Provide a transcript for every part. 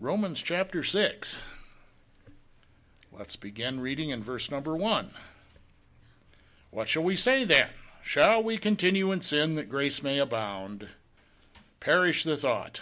Romans chapter 6. Let's begin reading in verse number 1. What shall we say then? Shall we continue in sin that grace may abound? Perish the thought.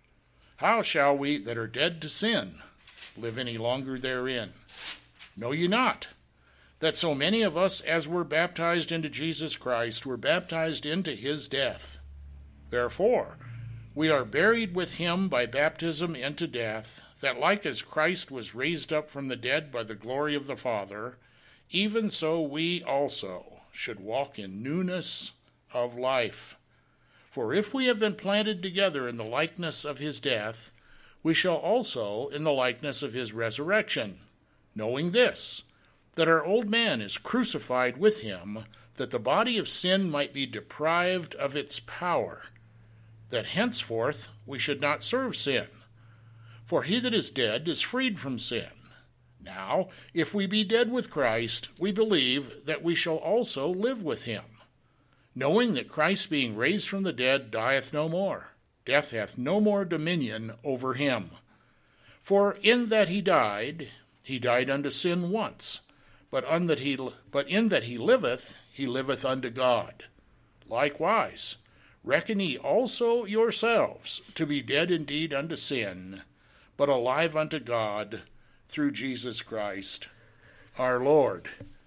How shall we that are dead to sin live any longer therein? Know ye not that so many of us as were baptized into Jesus Christ were baptized into his death? Therefore we are buried with him by baptism into death, that like as Christ was raised up from the dead by the glory of the Father, even so we also should walk in newness of life. For if we have been planted together in the likeness of his death, we shall also in the likeness of his resurrection, knowing this, that our old man is crucified with him, that the body of sin might be deprived of its power, that henceforth we should not serve sin. For he that is dead is freed from sin. Now, if we be dead with Christ, we believe that we shall also live with him, knowing that Christ being raised from the dead dieth no more. Death hath no more dominion over him. For in that he died unto sin once, but in that he liveth unto God. Likewise, reckon ye also yourselves to be dead indeed unto sin, but alive unto God through Jesus Christ our Lord.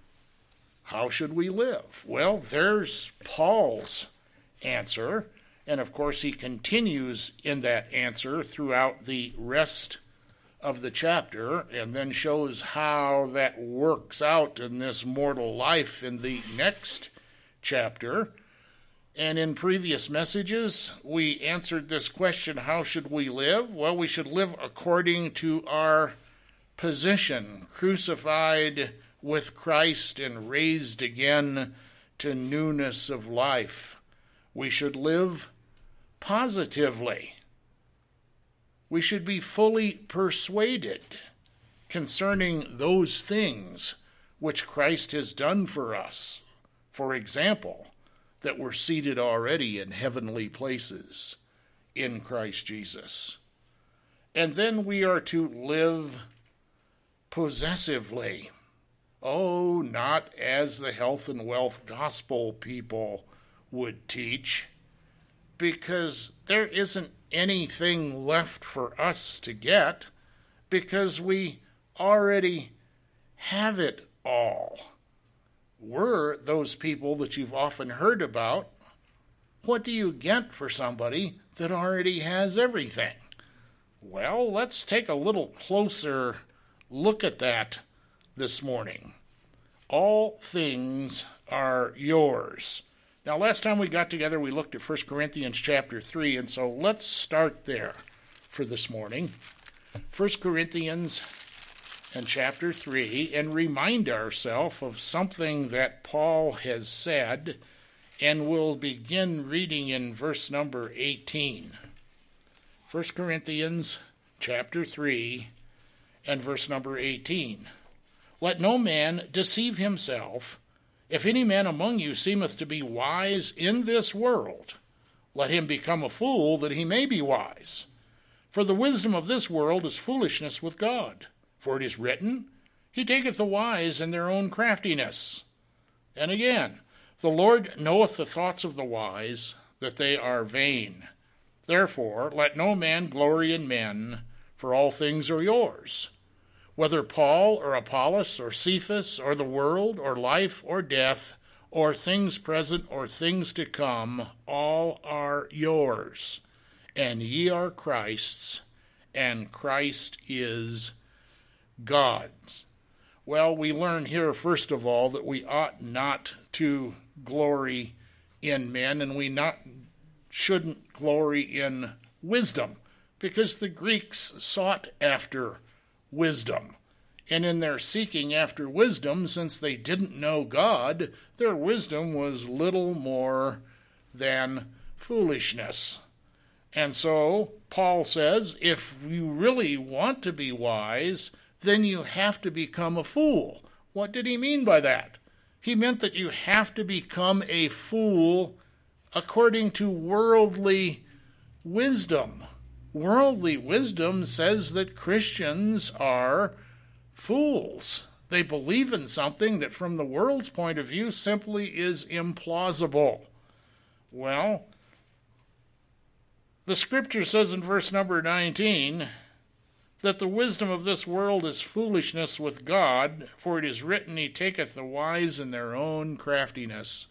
How should we live? Well, there's Paul's answer, and of course he continues in that answer throughout the rest of the chapter, and then shows how that works out in this mortal life in the next chapter. And in previous messages, we answered this question, how should we live? Well, we should live according to our position, crucified with Christ and raised again to newness of life. We should live positively. We should be fully persuaded concerning those things which Christ has done for us. For example, that we're seated already in heavenly places in Christ Jesus. And then we are to live possessively. Oh, not as the health and wealth gospel people would teach, because there isn't anything left for us to get, because we already have it all. We're those people that you've often heard about. What do you get for somebody that already has everything? Well, let's take a little closer look at that this morning. All things are yours. Now, last time we got together, we looked at 1 Corinthians chapter 3, and so let's start there for this morning. 1 Corinthians and chapter 3, and remind ourselves of something that Paul has said, and we'll begin reading in verse number 18. 1 Corinthians chapter 3 and verse number 18. Let no man deceive himself. If any man among you seemeth to be wise in this world, let him become a fool that he may be wise. For the wisdom of this world is foolishness with God. For it is written, He taketh the wise in their own craftiness. And again, the Lord knoweth the thoughts of the wise, that they are vain. Therefore let no man glory in men, for all things are yours. Whether Paul or Apollos or Cephas or the world or life or death or things present or things to come, all are yours. And ye are Christ's, and Christ is God's. Well, we learn here, first of all, that we ought not to glory in men, and we shouldn't glory in wisdom, because the Greeks sought after wisdom. And in their seeking after wisdom, since they didn't know God, their wisdom was little more than foolishness. And so Paul says, if you really want to be wise, then you have to become a fool. What did he mean by that? He meant that you have to become a fool according to worldly wisdom. Worldly wisdom says that Christians are fools. They believe in something that from the world's point of view simply is implausible. Well, the scripture says in verse number 19 that the wisdom of this world is foolishness with God, for it is written, He taketh the wise in their own craftiness.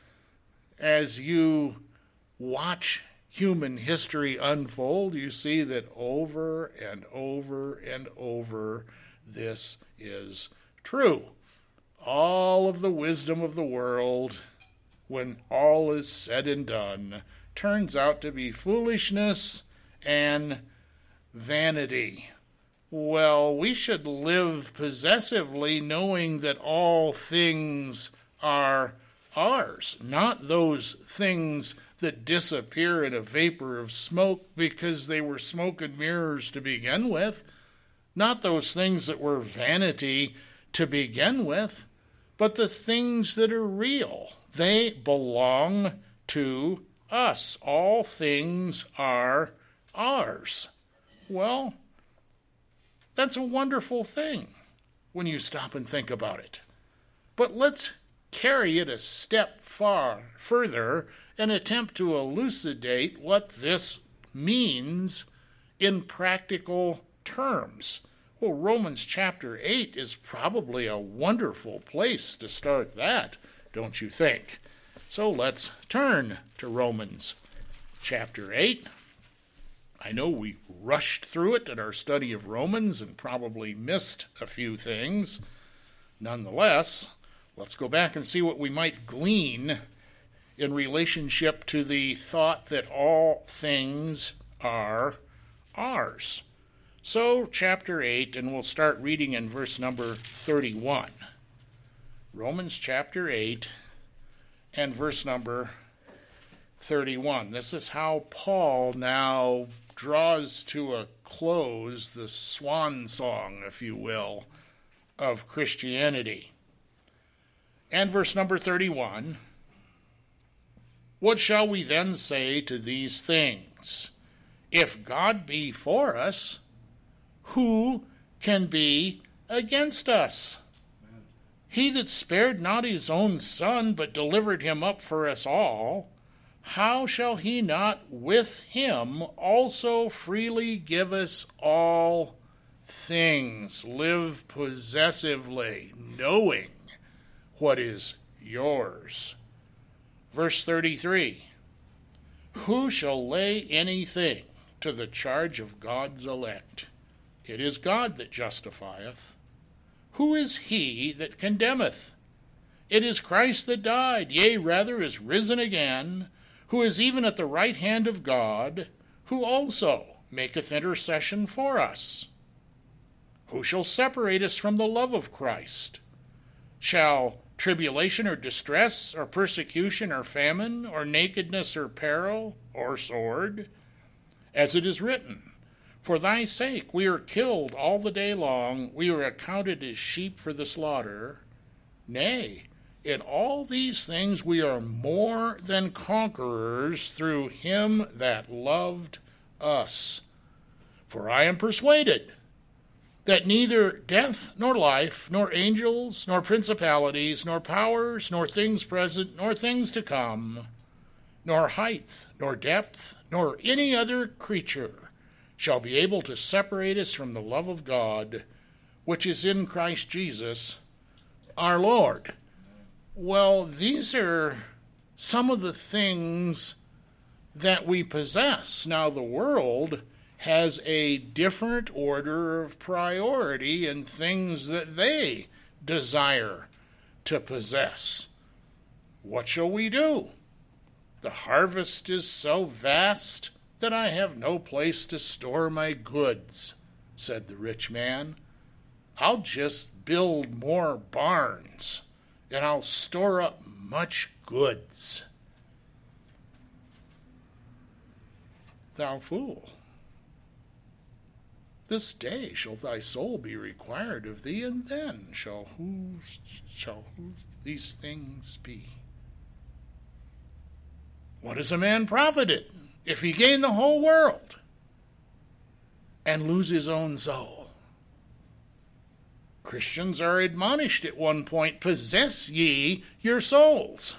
As you watch human history unfold, you see that over and over and over this is true. All of the wisdom of the world, when all is said and done, turns out to be foolishness and vanity. Well, we should live possessively, knowing that all things are ours, not those things that disappear in a vapor of smoke because they were smoke and mirrors to begin with, not those things that were vanity to begin with, but the things that are real. They belong to us. All things are ours. Well, that's a wonderful thing when you stop and think about it. But let's carry it a step further and attempt to elucidate what this means in practical terms. Well, Romans chapter 8 is probably a wonderful place to start that, don't you think? So let's turn to Romans chapter 8. I know we rushed through it in our study of Romans and probably missed a few things. Nonetheless, let's go back and see what we might glean in relationship to the thought that all things are ours. So, chapter 8, and we'll start reading in verse number 31. Romans chapter 8 and verse number 31. This is how Paul now draws to a close the swan song, if you will, of Christianity. And verse number 31, what shall we then say to these things? If God be for us, who can be against us? He that spared not his own Son, but delivered him up for us all, how shall he not with him also freely give us all things? Live possessively, knowing what is yours. Verse 33, who shall lay anything to the charge of God's elect? It is God that justifieth. Who is he that condemneth? It is Christ that died, yea, rather is risen again, who is even at the right hand of God, who also maketh intercession for us. Who shall separate us from the love of Christ? Shall tribulation or distress or persecution or famine or nakedness or peril or sword? As it is written, for thy sake we are killed all the day long, we are accounted as sheep for the slaughter. Nay, in all these things we are more than conquerors through him that loved us. For I am persuaded that neither death nor life, nor angels, nor principalities, nor powers, nor things present, nor things to come, nor height, nor depth, nor any other creature shall be able to separate us from the love of God, which is in Christ Jesus our Lord. Well, these are some of the things that we possess. Now, the world has a different order of priority in things that they desire to possess. What shall we do? The harvest is so vast that I have no place to store my goods, said the rich man. I'll just build more barns, and I'll store up much goods. Thou fool, this day shall thy soul be required of thee, and then shall these things be? What is a man profited if he gain the whole world, and lose his own soul. Christians are admonished at one point, possess ye your souls.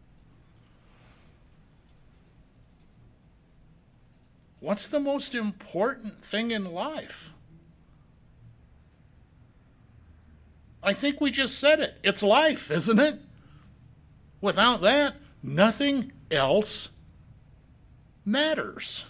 What's the most important thing in life? I think we just said it. It's life, isn't it? Without that, nothing else matters.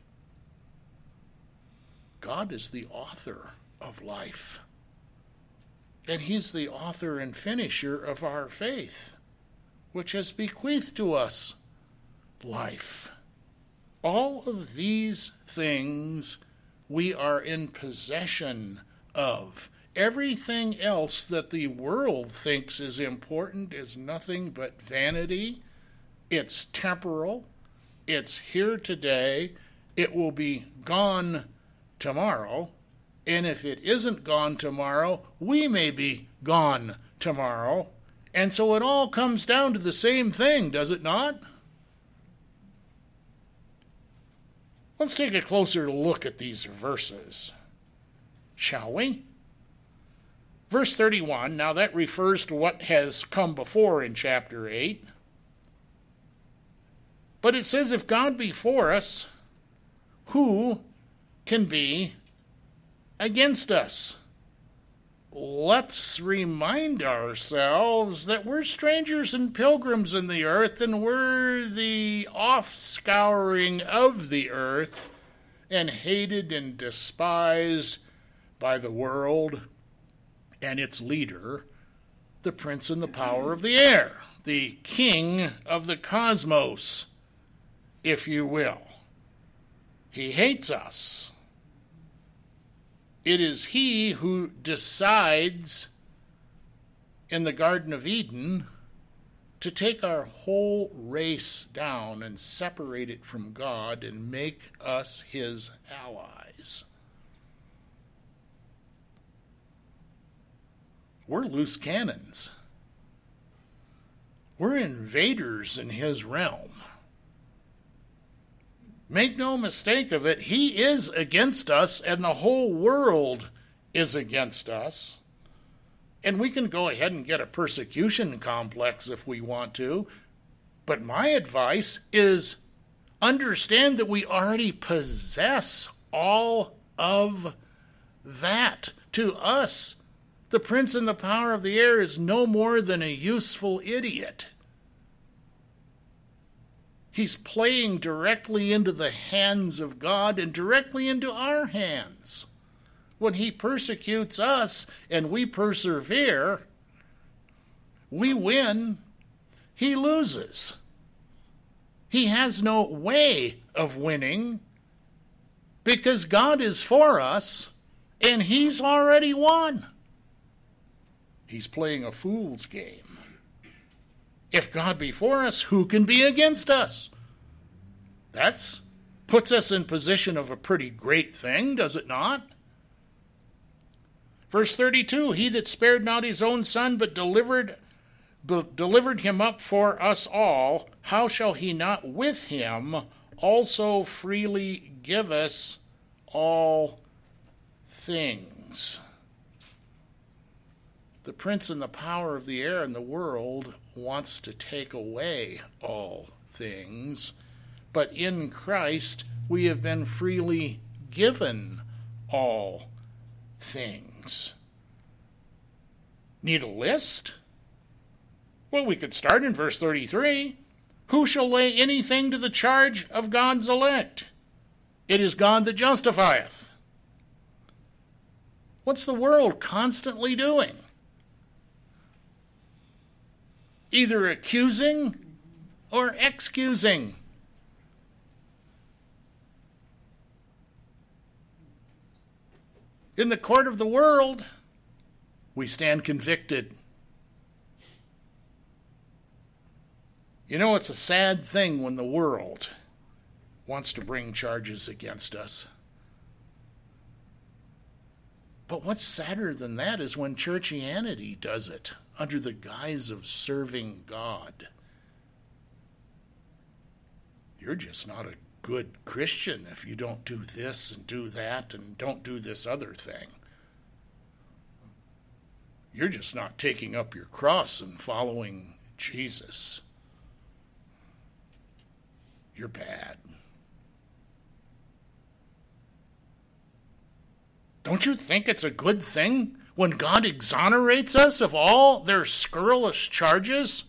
God is the author of life. And he's the author and finisher of our faith, which has bequeathed to us life. All of these things we are in possession of. Everything else that the world thinks is important is nothing but vanity. It's temporal. It's here today. It will be gone tomorrow. And if it isn't gone tomorrow, we may be gone tomorrow. And so it all comes down to the same thing, does it not? Let's take a closer look at these verses, shall we? Verse 31, now that refers to what has come before in chapter 8. But it says, if God be for us, who can be against us? Let's remind ourselves that we're strangers and pilgrims in the earth, and we're the offscouring of the earth, and hated and despised by the world and its leader, the prince and the power of the air, the king of the cosmos, if you will. He hates us. It is he who decides in the Garden of Eden to take our whole race down and separate it from God and make us his allies. We're loose cannons. We're invaders in his realm. Make no mistake of it, he is against us, and the whole world is against us. And we can go ahead and get a persecution complex if we want to. But my advice is understand that we already possess all of that. To us, the prince and the power of the air is no more than a useful idiot. He's playing directly into the hands of God and directly into our hands. When he persecutes us and we persevere, we win, he loses. He has no way of winning because God is for us and he's already won. He's playing a fool's game. If God be for us, who can be against us? That puts us in position of a pretty great thing, does it not? Verse 32, he that spared not his own son, but delivered him up for us all, how shall he not with him also freely give us all things? The prince and the power of the air and the world wants to take away all things, but in Christ we have been freely given all things. Need a list? Well, we could start in verse 33. Who shall lay anything to the charge of God's elect? It is God that justifieth. What's the world constantly doing? Either accusing or excusing. In the court of the world, we stand convicted. You know, it's a sad thing when the world wants to bring charges against us. But what's sadder than that is when churchianity does it under the guise of serving God. You're just not a good Christian if you don't do this and do that and don't do this other thing. You're just not taking up your cross and following Jesus. You're bad. Don't you think it's a good thing when God exonerates us of all their scurrilous charges?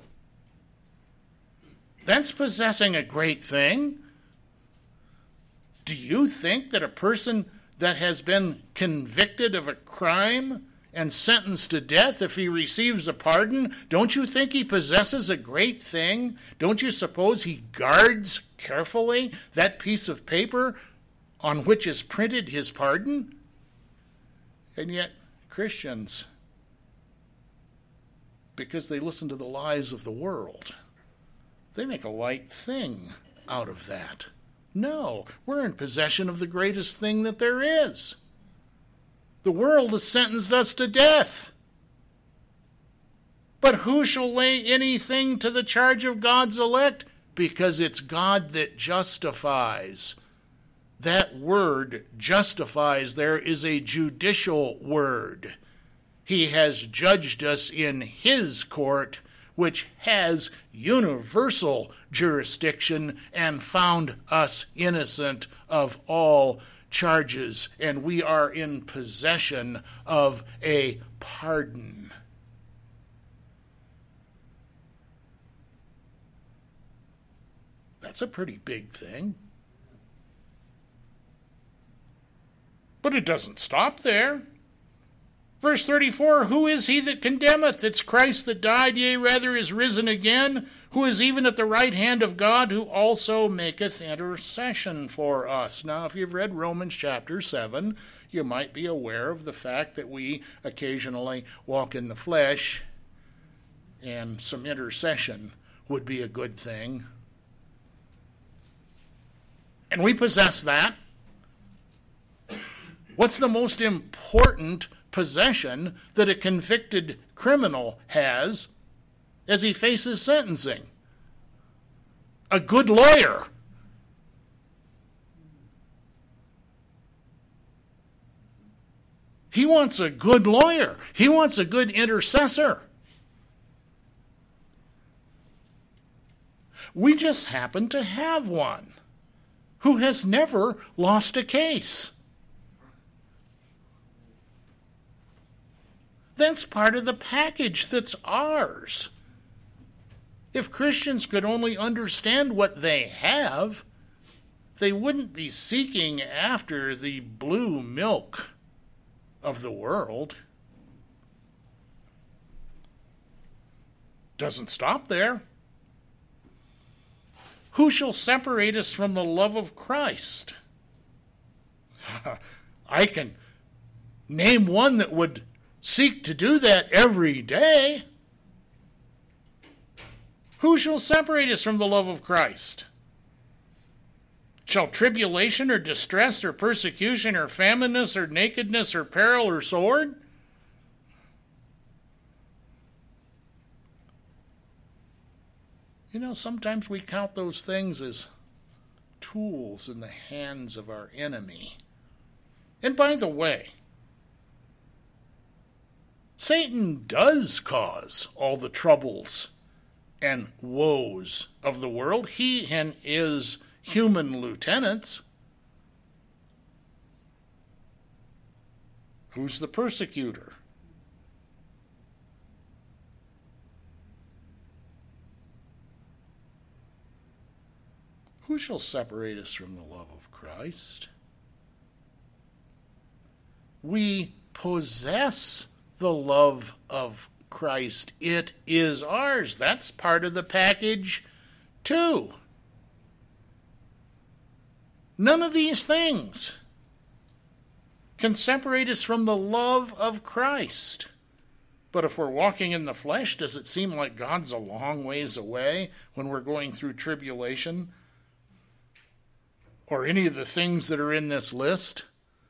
That's possessing a great thing. Do you think that a person that has been convicted of a crime and sentenced to death, if he receives a pardon, don't you think he possesses a great thing? Don't you suppose he guards carefully that piece of paper on which is printed his pardon? And yet, Christians, because they listen to the lies of the world, they make a light thing out of that. No, we're in possession of the greatest thing that there is. The world has sentenced us to death. But who shall lay anything to the charge of God's elect? Because it's God that justifies. That word, justifies, there is a judicial word. He has judged us in his court, which has universal jurisdiction, and found us innocent of all charges, and we are in possession of a pardon. That's a pretty big thing. But it doesn't stop there. Verse 34, who is he that condemneth? It's Christ that died, yea, rather is risen again, who is even at the right hand of God, who also maketh intercession for us. Now, if you've read Romans chapter 7, you might be aware of the fact that we occasionally walk in the flesh, and some intercession would be a good thing. And we possess that. What's the most important possession that a convicted criminal has as he faces sentencing? A good lawyer. He wants a good lawyer. He wants a good intercessor. We just happen to have one who has never lost a case. That's part of the package that's ours. If Christians could only understand what they have, they wouldn't be seeking after the blue milk of the world. Doesn't stop there. Who shall separate us from the love of Christ? I can name one that would seek to do that every day. Who shall separate us from the love of Christ? Shall tribulation or distress or persecution or famine or nakedness or peril or sword? You know, sometimes we count those things as tools in the hands of our enemy. And by the way, Satan does cause all the troubles and woes of the world. He and his human lieutenants. Who's the persecutor? Who shall separate us from the love of Christ? We possess the love of Christ. It is ours. That's part of the package, too. None of these things can separate us from the love of Christ. But if we're walking in the flesh, does it seem like God's a long ways away when we're going through tribulation? Or any of the things that are in this list?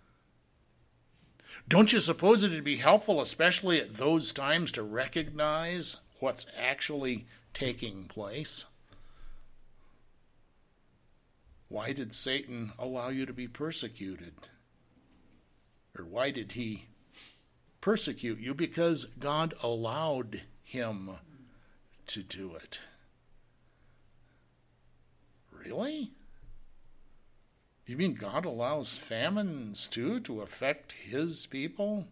Don't you suppose it would be helpful, especially at those times, to recognize what's actually taking place? Why did Satan allow you to be persecuted? Or why did he persecute you? Because God allowed him to do it. Really? You mean God allows famines too to affect his people?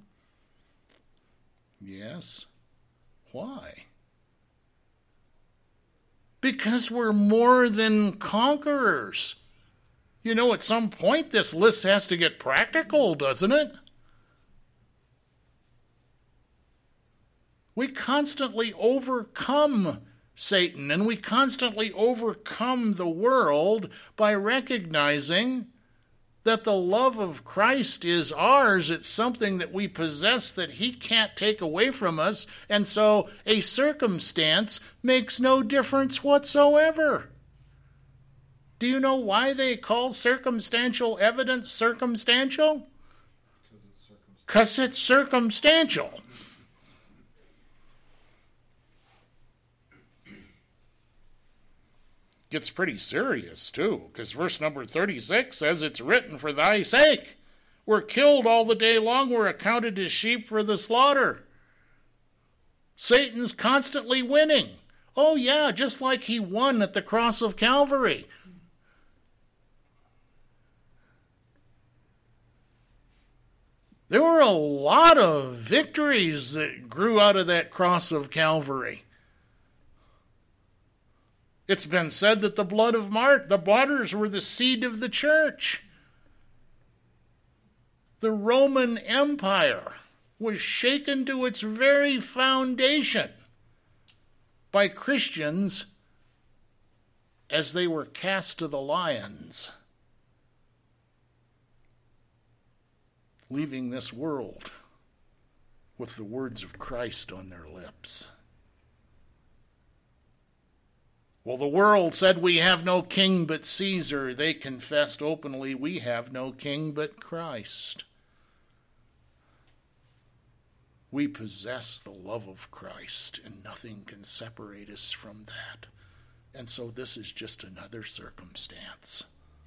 Yes. Why? Because we're more than conquerors. You know, at some point this list has to get practical, doesn't it? We constantly overcome Satan, and we constantly overcome the world by recognizing that the love of Christ is ours. It's something that we possess that he can't take away from us, and so a circumstance makes no difference whatsoever. Do you know why they call circumstantial evidence circumstantial? Because it's circumstantial. Gets pretty serious, too, because verse number 36 says, "It's written for thy sake. We're killed all the day long. We're accounted as sheep for the slaughter." Satan's constantly winning. Oh, yeah, just like he won at the cross of Calvary. There were a lot of victories that grew out of that cross of Calvary. It's been said that the blood of the martyrs were the seed of the church. The Roman Empire was shaken to its very foundation by Christians as they were cast to the lions, leaving this world with the words of Christ on their lips. Well, the world said, "We have no king but Caesar." They confessed openly, "We have no king but Christ." We possess the love of Christ, and nothing can separate us from that. And so this is just another circumstance.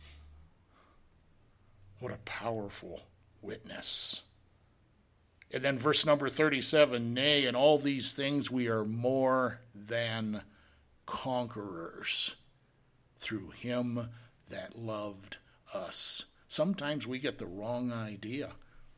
What a powerful witness. And then verse number 37, "Nay, in all these things we are more than conquerors through him that loved us." Sometimes we get the wrong idea.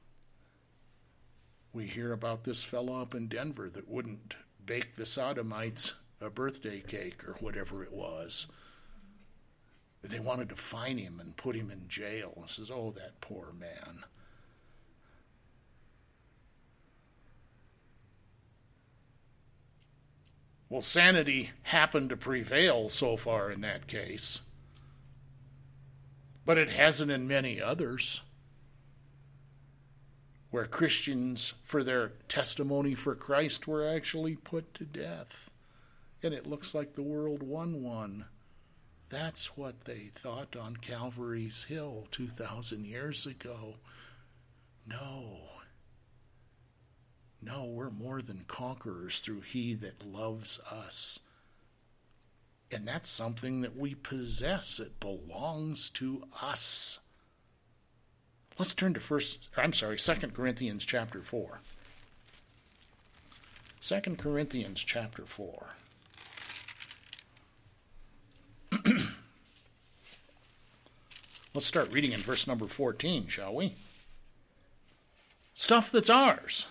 We hear about this fellow up in Denver that wouldn't bake the sodomites a birthday cake or whatever it was. They wanted to fine him and put him in jail. And says, "Oh, that poor man." Well, sanity happened to prevail so far in that case, but it hasn't in many others, where Christians, for their testimony for Christ, were actually put to death. And it looks like the world won one. That's what they thought on Calvary's Hill 2,000 years ago. No, we're more than conquerors through he that loves us. And that's something that we possess. It belongs to us. Let's turn to 2 Corinthians chapter 4. 2 Corinthians chapter 4. Let's start reading in verse number 14, shall we? Stuff that's ours.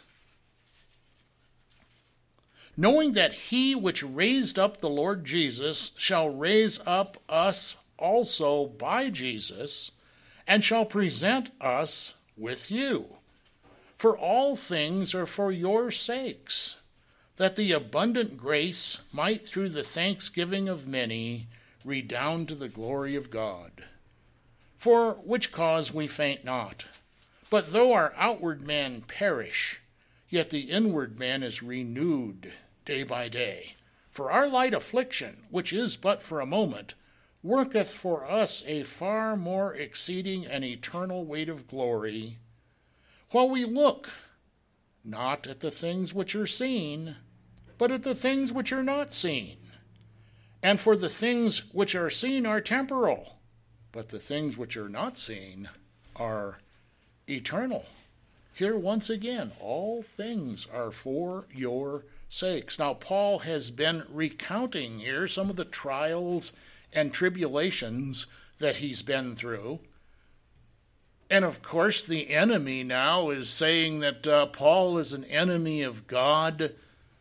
"Knowing that he which raised up the Lord Jesus shall raise up us also by Jesus, and shall present us with you. For all things are for your sakes, that the abundant grace might through the thanksgiving of many redound to the glory of God. For which cause we faint not. But though our outward man perish, yet the inward man is renewed day by day. For our light affliction, which is but for a moment, worketh for us a far more exceeding and eternal weight of glory, while we look not at the things which are seen, but at the things which are not seen. And for the things which are seen are temporal, but the things which are not seen are eternal. Here once again, all things are for your sakes. Now, Paul has been recounting here some of the trials and tribulations that he's been through. And of course, the enemy now is saying that Paul is an enemy of God,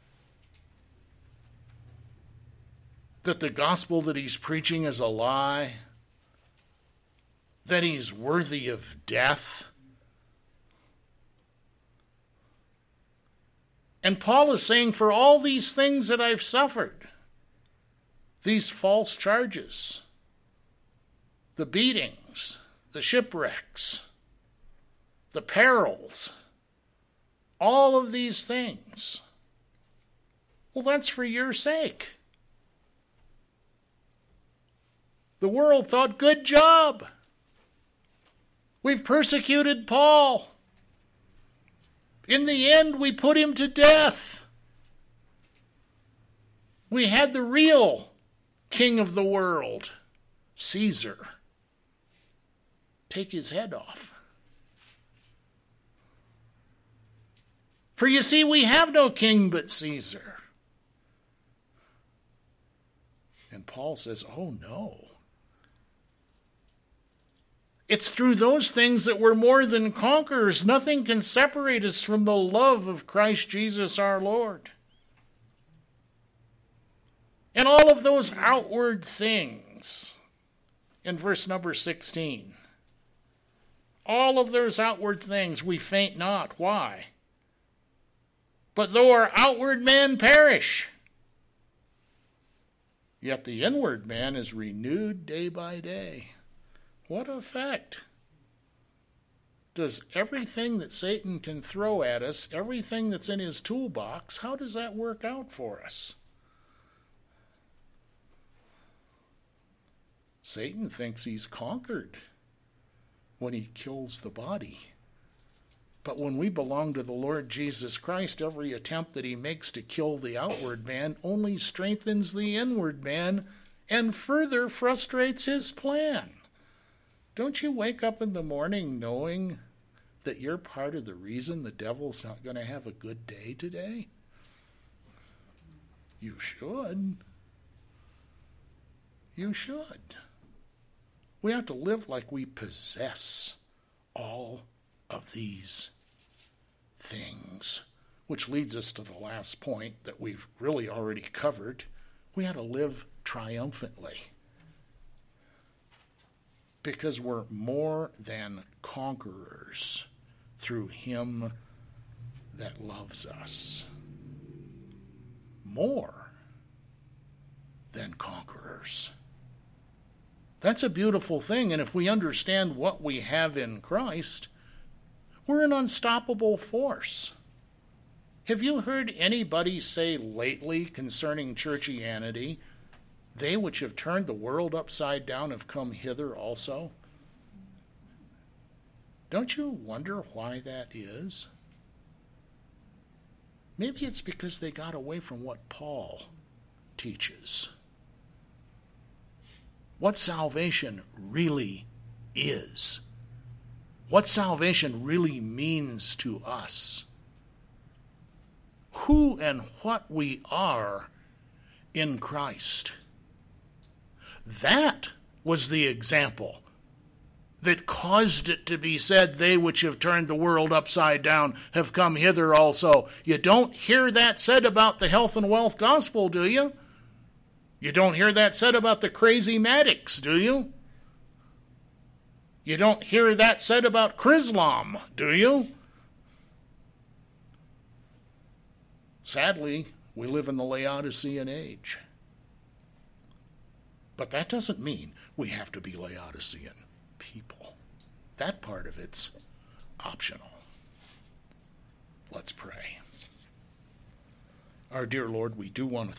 that the gospel that he's preaching is a lie, that he's worthy of death. And Paul is saying, for all these things that I've suffered, these false charges, the beatings, the shipwrecks, the perils, all of these things, well, that's for your sake. The world thought, good job. We've persecuted Paul. In the end, we put him to death. We had the real king of the world, Caesar, take his head off. For you see, we have no king but Caesar. And Paul says, oh no. It's through those things that we're more than conquerors. Nothing can separate us from the love of Christ Jesus our Lord. And all of those outward things in verse number 16. All of those outward things we faint not. Why? But though our outward man perish, yet the inward man is renewed day by day. What effect does everything that Satan can throw at us, everything that's in his toolbox, how does that work out for us? Satan thinks he's conquered when he kills the body. But when we belong to the Lord Jesus Christ, every attempt that he makes to kill the outward man only strengthens the inward man and further frustrates his plan. Don't you wake up in the morning knowing that you're part of the reason the devil's not going to have a good day today? You should. You should. We have to live like we possess all of these things, which leads us to the last point that we've really already covered. We have to live triumphantly, because we're more than conquerors through him that loves us. More than conquerors. That's a beautiful thing, and if we understand what we have in Christ, we're an unstoppable force. Have you heard anybody say lately concerning churchianity, they which have turned the world upside down have come hither also? Don't you wonder why that is? Maybe it's because they got away from what Paul teaches. What salvation really is. What salvation really means to us. Who and what we are in Christ. That was the example that caused it to be said, they which have turned the world upside down have come hither also. You don't hear that said about the health and wealth gospel, do you? You don't hear that said about the crazy Maddox, do you? You don't hear that said about Chrislam, do you? Sadly, we live in the Laodicean age. But that doesn't mean we have to be Laodicean people. That part of it's optional. Let's pray. Our dear Lord, we do want to